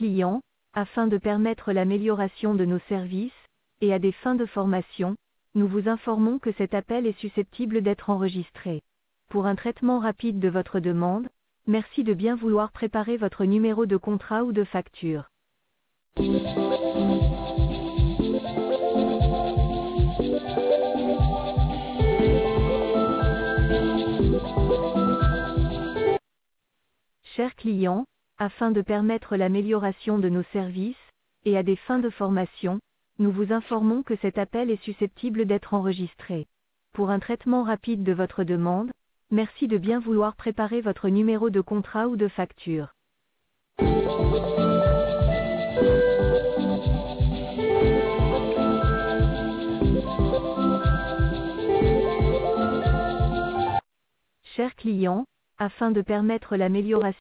clients, afin de permettre l'amélioration de nos services, et à des fins de formation, nous vous informons que cet appel est susceptible d'être enregistré. Pour un traitement rapide de votre demande, merci de bien vouloir préparer votre numéro de contrat ou de facture. Chers clients, afin de permettre l'amélioration de nos services, et à des fins de formation, nous vous informons que cet appel est susceptible d'être enregistré. Pour un traitement rapide de votre demande, merci de bien vouloir préparer votre numéro de contrat ou de facture. Chers clients, afin de permettre l'amélioration